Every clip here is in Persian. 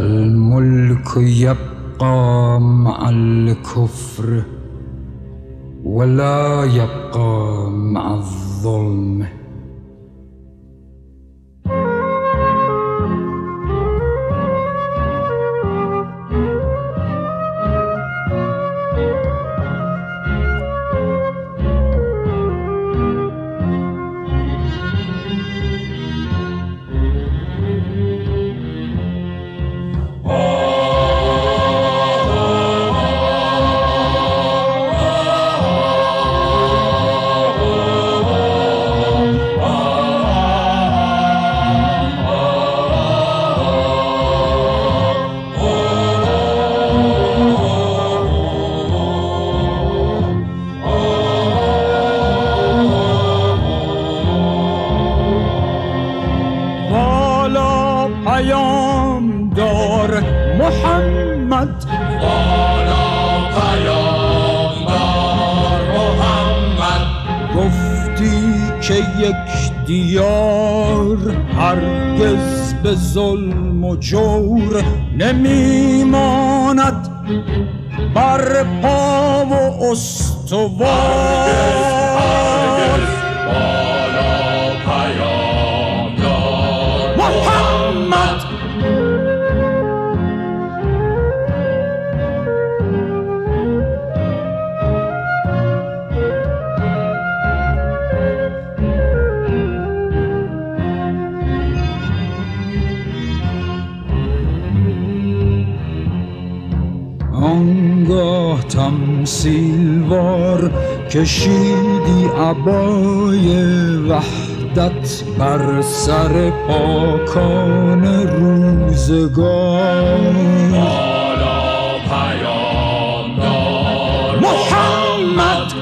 الملك يبقى مع الكفر ولا يبقى مع الظلم. پیامدار محمد، والا پیامدار محمد، گفتی که یک دیار هرگز به ظلم و جور نمیماند بر پا و استوار. آنگاه تمثیلوار کشیدی عبای وحدت بر سر پاکان روزگار. والا پیامدار محمد،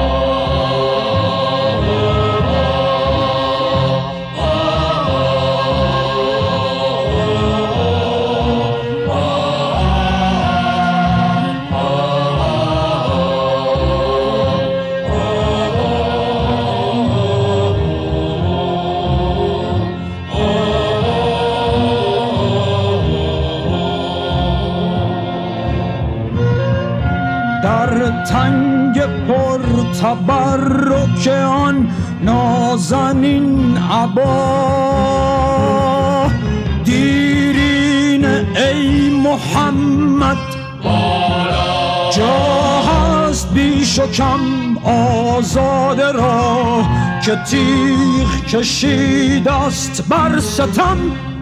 در تنگ پر تبرک آن نازنین عبا دیرینه ای محمد. جا هست بیش و کم آزاده را که تیغ کشید است بر ستم.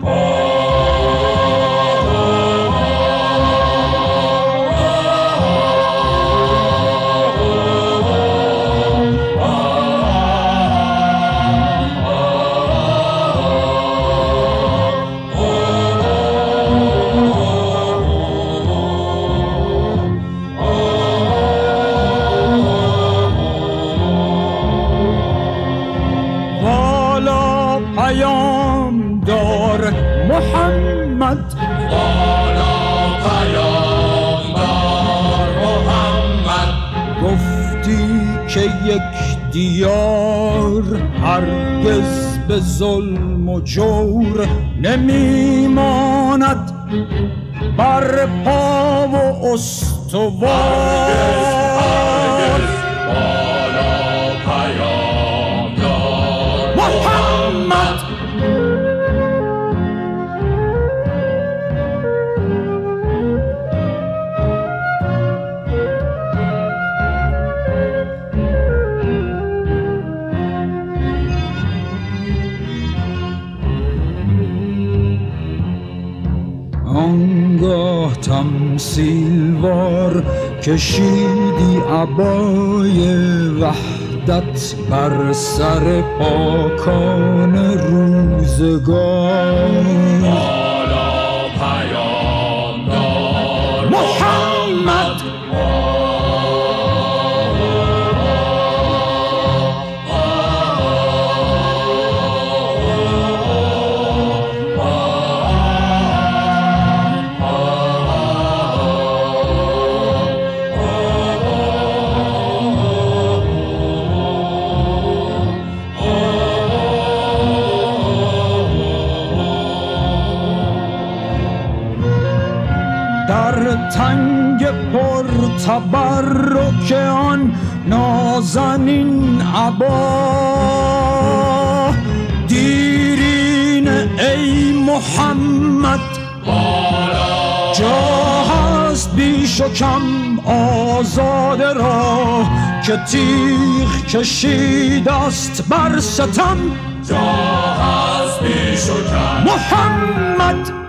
پیامدار محمد، والا پیامدار محمد، گفتی که یک دیار هرگز به ظلم و جور نمیماند بر پا و استوار. والا پیامدار محمد، آنگاه تمثیلوار کشیدی عبای وحدت بر سر پاکان روزگار. والا پیامدار محمد، تبرک آن نازنین عبا. دیرین ای محمد بالا جا هست بیش و کم آزاده را که تیغ کشید است بر ستم. جا هست بیش و کم محمد